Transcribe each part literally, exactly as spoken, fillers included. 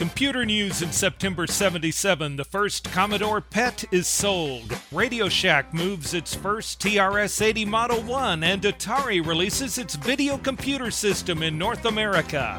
Computer news in September seventy-seven, the first Commodore P E T is sold. Radio Shack moves its first T R S eighty Model one, and Atari releases its video computer system in North America.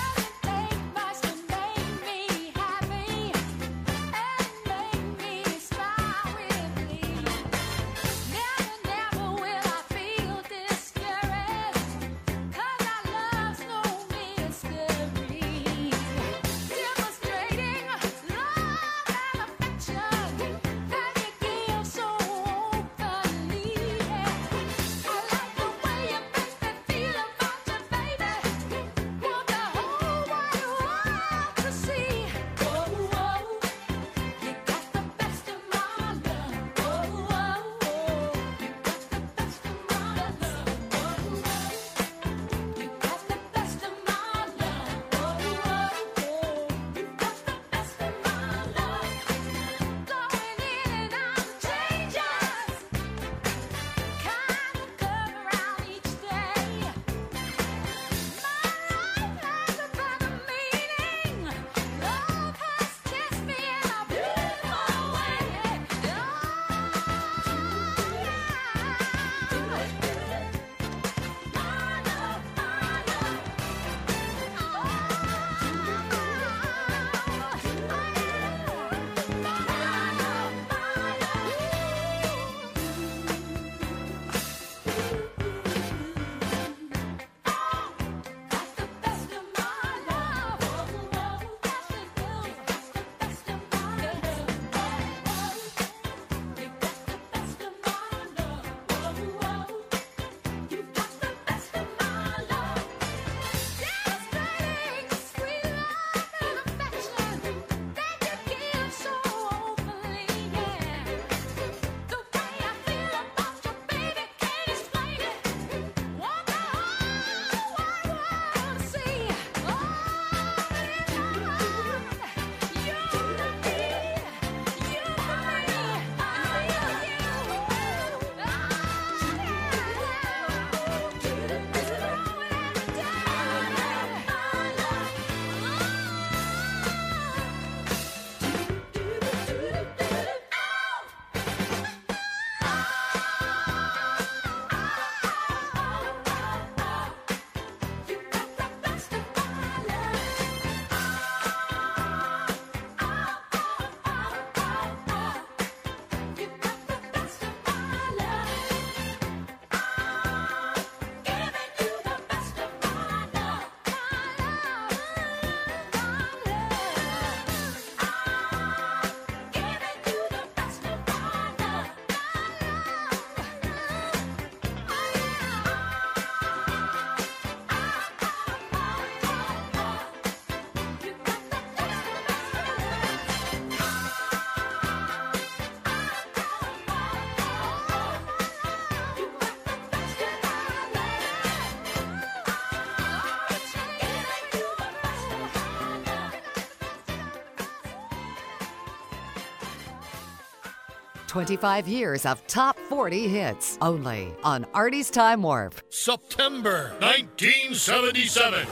twenty-five years of top forty hits, only on Artie's Time Warp. September nineteen seventy-seven.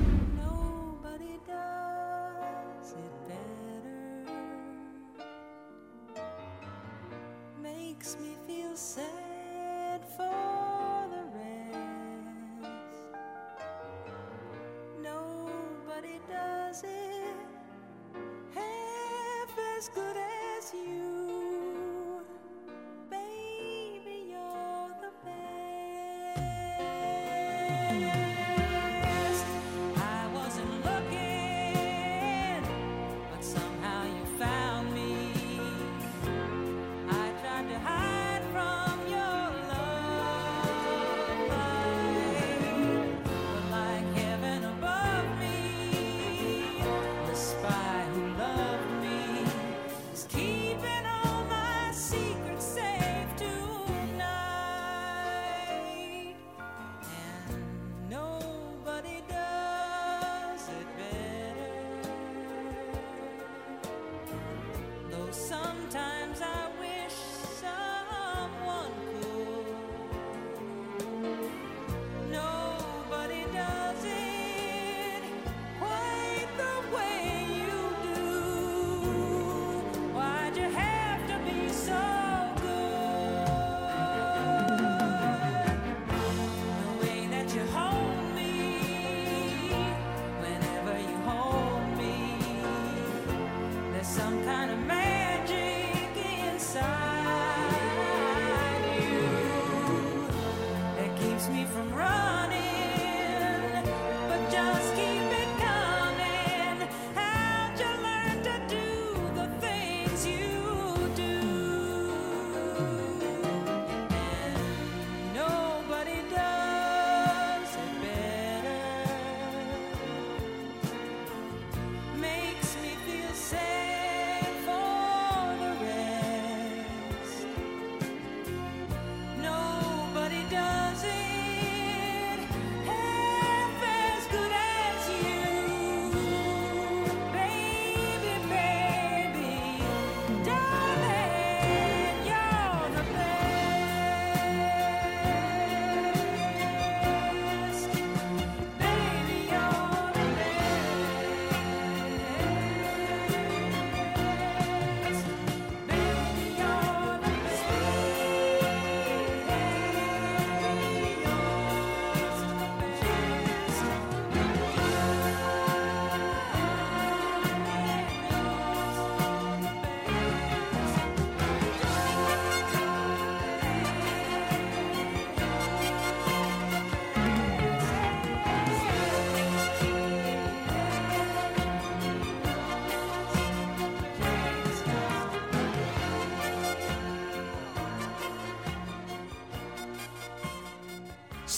Nobody does it better. Makes me feel sad for the rest. Nobody does it half as good as you.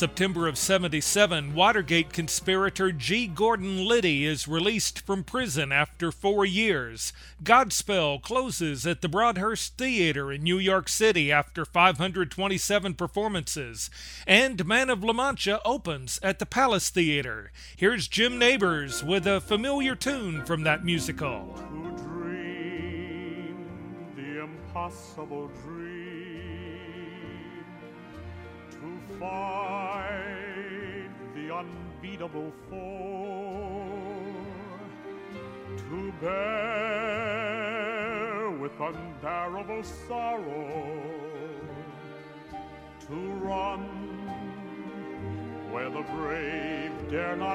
September of seventy-seven, Watergate conspirator G. Gordon Liddy is released from prison after four years. Godspell closes at the Broadhurst Theater in New York City after five hundred twenty-seven performances. And Man of La Mancha opens at the Palace Theater. Here's Jim Nabors with a familiar tune from that musical. To dream the impossible dream, to fight the unbeatable foe, to bear with unbearable sorrow, to run where the brave dare not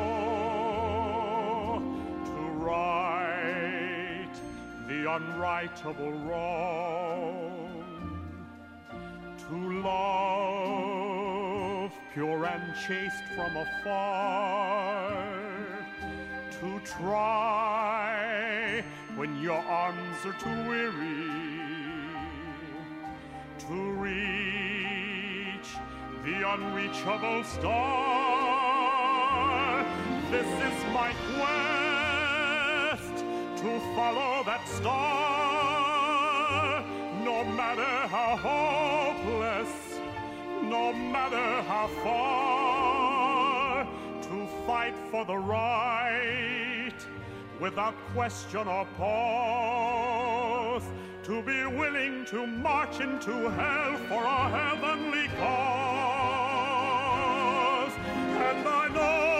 go, to right the unrightable wrong, to love pure and chaste from afar, to try when your arms are too weary, to reach the unreachable star. This is my quest, to follow that star, no matter how hopeless, no matter how far, to fight for the right without question or pause, to be willing to march into hell for a heavenly cause. And I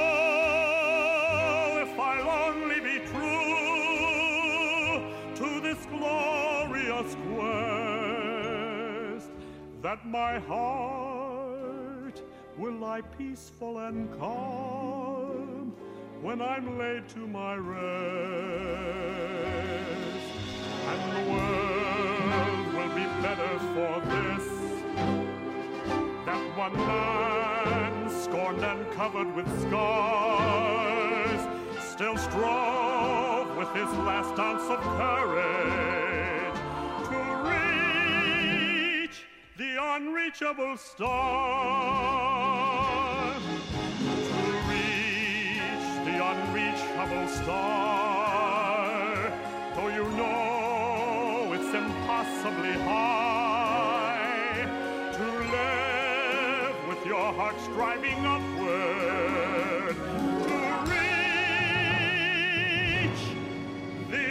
know if I'll only be true to this glorious quest, that my heart will lie peaceful and calm when I'm laid to my rest. And the world will be better for this, that one man, scorned and covered with scars, still strove with his last ounce of courage to reach the unreachable star, to reach the unreachable star, though you know it's impossibly high to live with your heart striving upward to reach the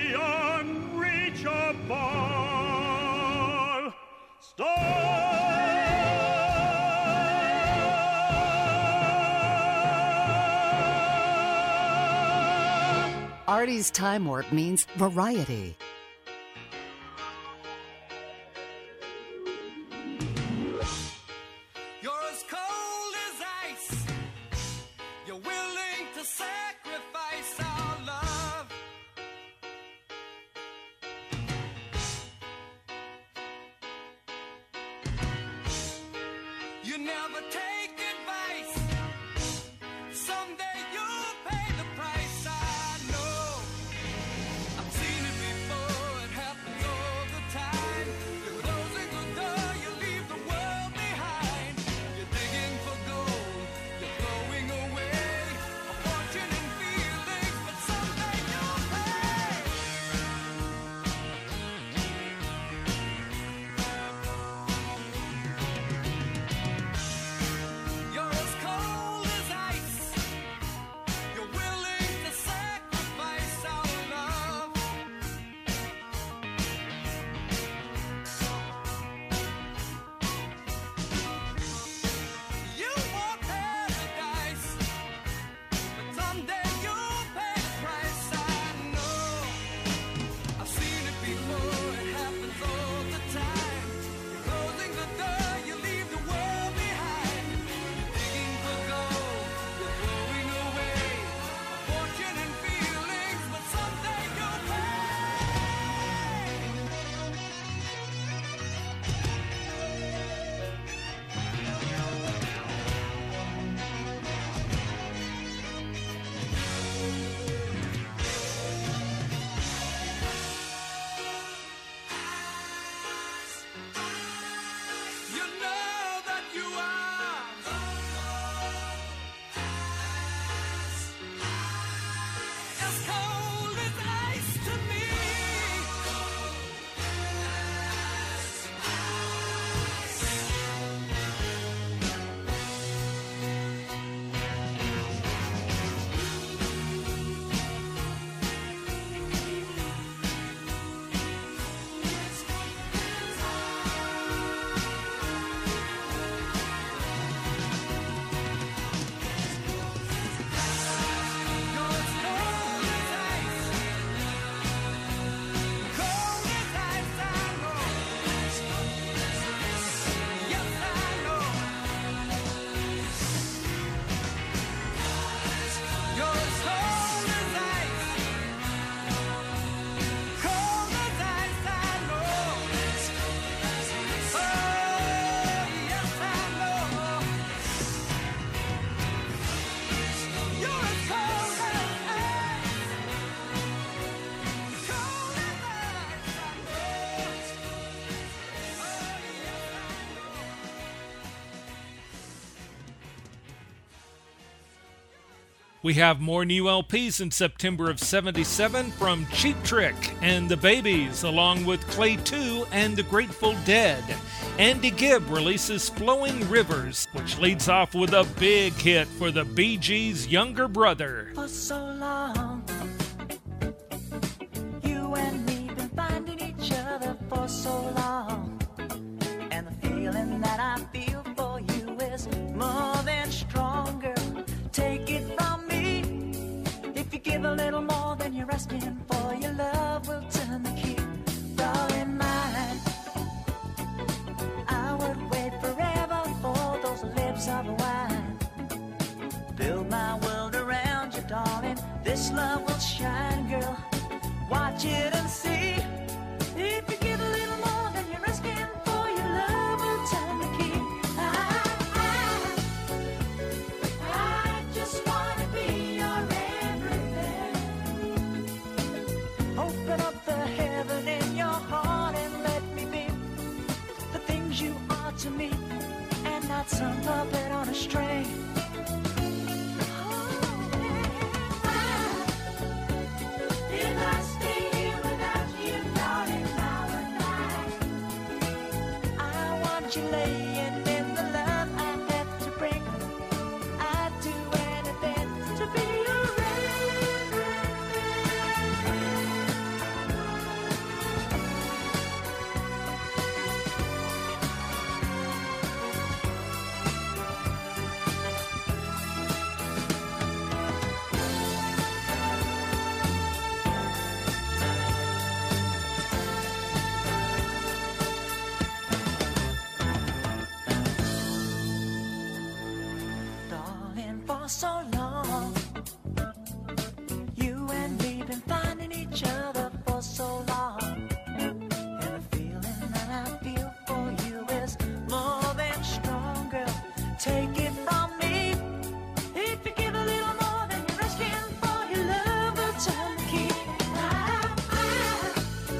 unreachable star. Artie's Time Warp means variety. You're as cold as ice. You're willing to sacrifice our love. You never take advice. Someday you'll pay the price. I know. I've seen it before. It happens all the time. You're closing the door. You leave the world behind. You're digging for gold. You're throwing away a fortune and feelings, but someday you'll pay. We have more new L Ps in September of seventy-seven from Cheap Trick and the Babies, along with Clay two and the Grateful Dead. Andy Gibb releases Flowing Rivers, which leads off with a big hit for the Bee Gees' younger brother. For so long, you and me been finding each other for so long, and the feeling that I feel for you is more than stronger. Take it from me, if you give a little more than you're asking for, your love will turn the key. Darling mine, I would wait forever for those lips of wine. Build my world around you, darling. This love will shine, girl. Watch it and see. If you give a little more than you're asking for, your love will turn the key. I, I, I just wanna be your everything. Open up the heaven in your heart and let me be the things you are to me, and not some puppet on a string. If I stay here without you, darling, I would die. I want you laying in the love I have to bring. I'd do anything to be your darling, for so long. You and me been finding each other for so long, and the feeling that I feel for you is more than stronger. Take it from me, if you give a little more than you're asking for, your love will turn the key. I, I,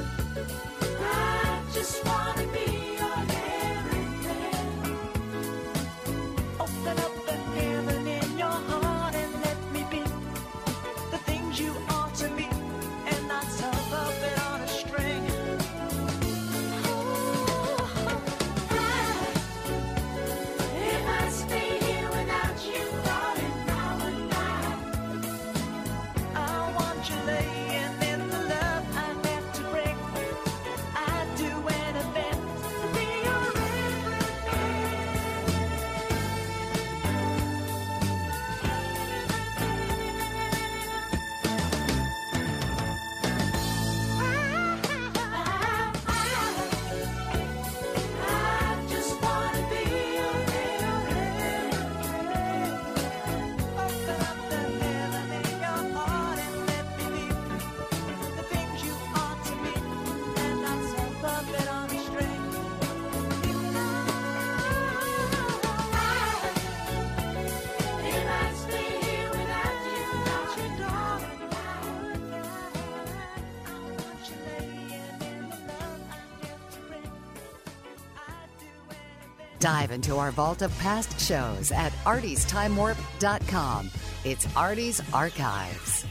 I just wanna be your everything. Open up the heaven in your heart and let me be the things you are to me, and not some puppet on a string. Oh, I, if I stay here without you, darling, I would die. I want you laying in the love I have to bring. I'd do anything to be your I just wanna be your everything. Open up the heaven in your heart and let me be the things you are to me, and not some puppet on a string. If I stay here without you, darling, I would die. I want you laying in the love I have to bring. I'd do anything. Dive into our vault of past shows at arties time warp dot com. It's Artie's Archives.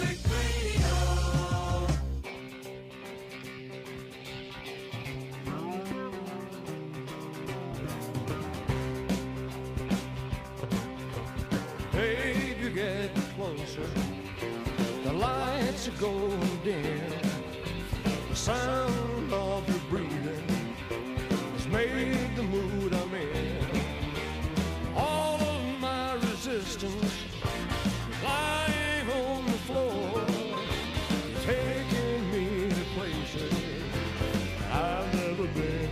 Babe, you're getting closer. The lights are going dim. The sound of your breathing has made the mood I'm in. All of my resistance lying on the floor, taking me to places I've never been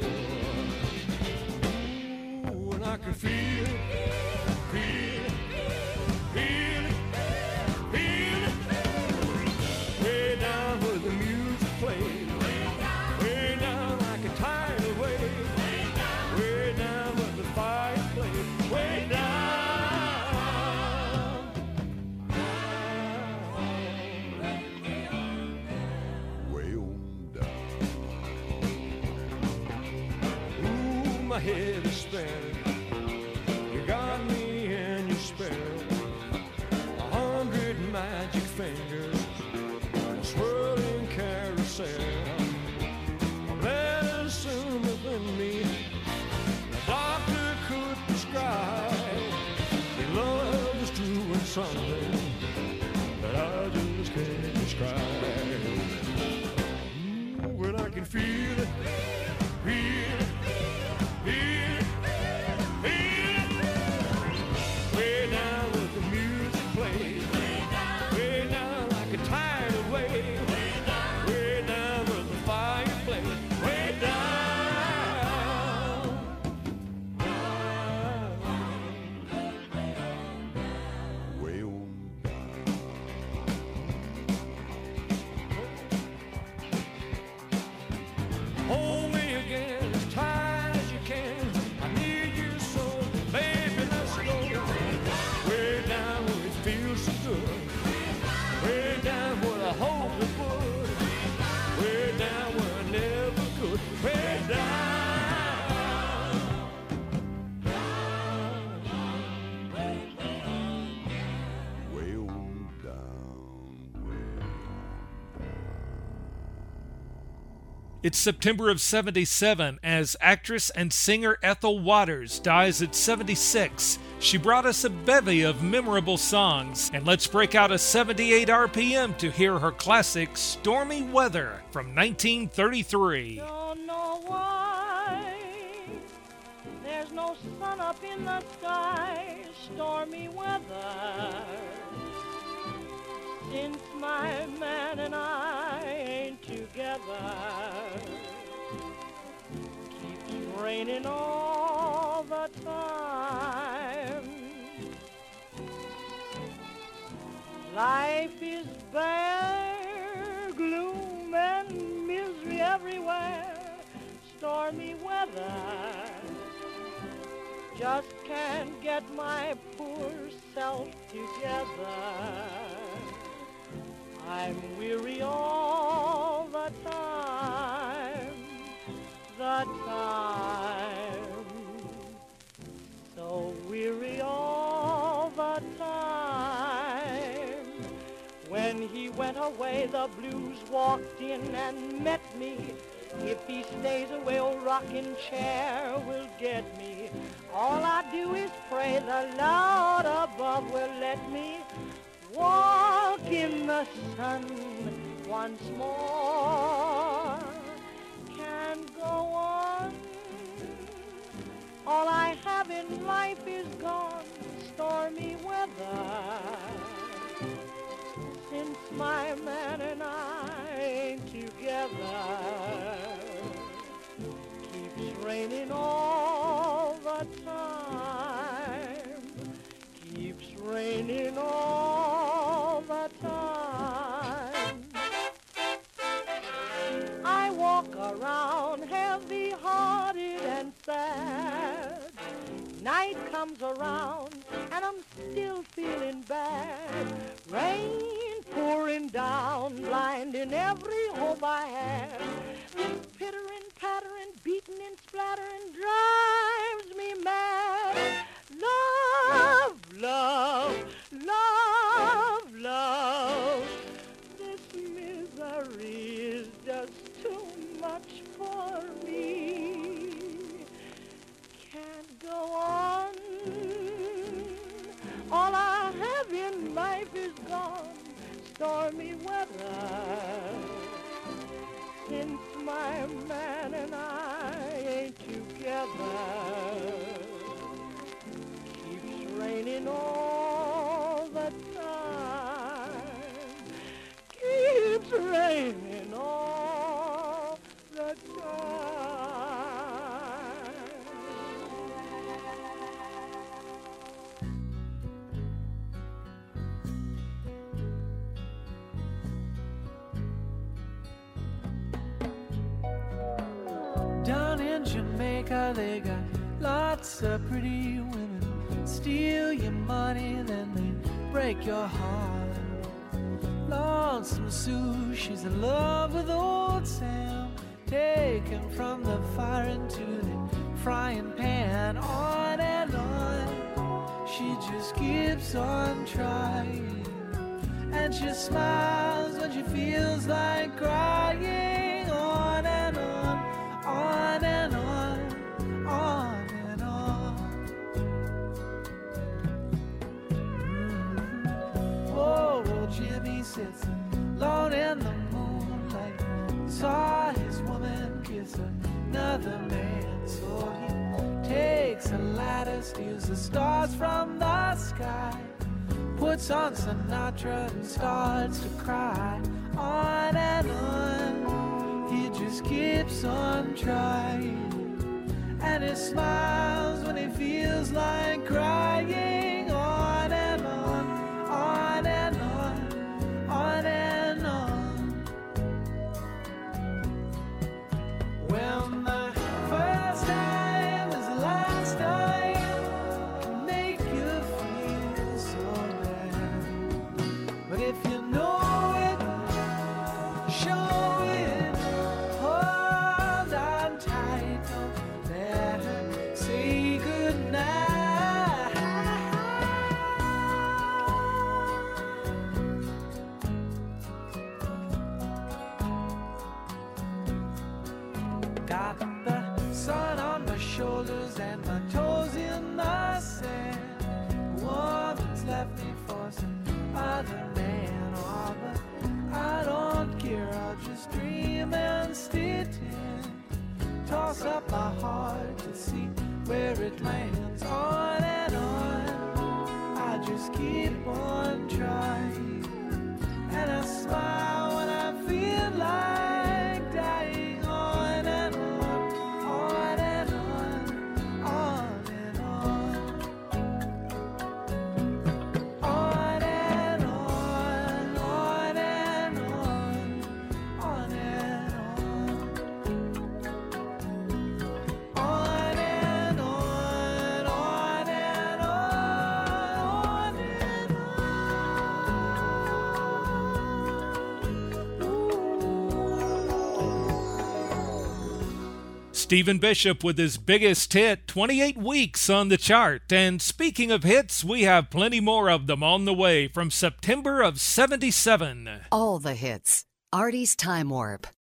before. Ooh, and I can feel it, feel it, feel it, feel it. Way down where the music plays, way down like a tidal wave, way down where the fire plays, way down. Way on down. Ooh, my head is spinning. You got me in your spell. My fingers, a swirling carousel. My blood is soon within me. The doctor could prescribe. Your love is doing something that I just can't describe. Ooh, when I can feel it, feel it, feel it, feel it. Way down with the music playing. Way down like a tidal wave. Way down with the fireplace. Way down. Way on down. Hold me again as tight as you can. I need you so, baby, let's go. Way down where it feels so good. Way down where I hope it would. Way down where I never could. Way down. Way on down, way on down. It's September of seventy-seven as actress and singer Ethel Waters dies at seventy-six. She brought us a bevy of memorable songs, and let's break out a seventy-eight R P M to hear her classic Stormy Weather from nineteen thirty-three. Don't know why there's no sun up in the sky, stormy weather. Since my man and I ain't together, keeps raining all the time. Life is bare, gloom and misery everywhere, stormy weather. Just can't get my poor self together. I'm weary all the time, the time. So weary all the time. When he went away, the blues walked in and met me. If he stays away, old rocking chair will get me. All I do is pray the Lord above will let me walk in the sun once more. Can't go on. All I have in life is gone, stormy weather. Since my man and I ain't together, keeps raining all the time, keeps raining all the time. I walk around heavy-hearted and sad. Night comes around and I'm still feeling bad. Rain pouring down, blinding every hope I had. This pittering, pattering, beating and splattering drives me mad. Love, love, love, love. This misery is just too much for me. Can't go on. All I have in life is gone, stormy weather. Since my man and I ain't together, keeps raining all the time, keeps raining all the time. Down in Jamaica, they got lots of pretty women. Steal your money, then they break your heart. Lonesome Sue, she's in love with old Sam. Taken from the fire into the frying pan. On and on, she just keeps on trying. and she smiles when she feels like crying. On and on, on and on, on and on. Mm-hmm. Oh, old Jimmy sits alone in the moonlight. He saw his woman kiss another man, so he takes a ladder, steals the stars from the sky, puts on Sinatra and starts to cry. On and on, he just keeps on trying, and he smiles when he feels like crying. On and on, on and on, on and on. When the first time is the last time can make you feel so bad, but if you know it, show it, hold on tight, don't let her say goodnight. Got the sun on my shoulders and my toes in the sand. A woman's left me for some other man. Oh, but I don't care, I'll just dream and stay tan. Toss up my heart to see where it lands. On and on, I just keep on trying, and I smile when I feel like dying. On and on, on and on, on and on. On and on, on and on, on and on. On and on, on and on, on and Stephen Bishop with his biggest hit, twenty-eight weeks on the chart. And speaking of hits, we have plenty more of them on the way from September of seventy-seven. All the hits. Artie's Time Warp.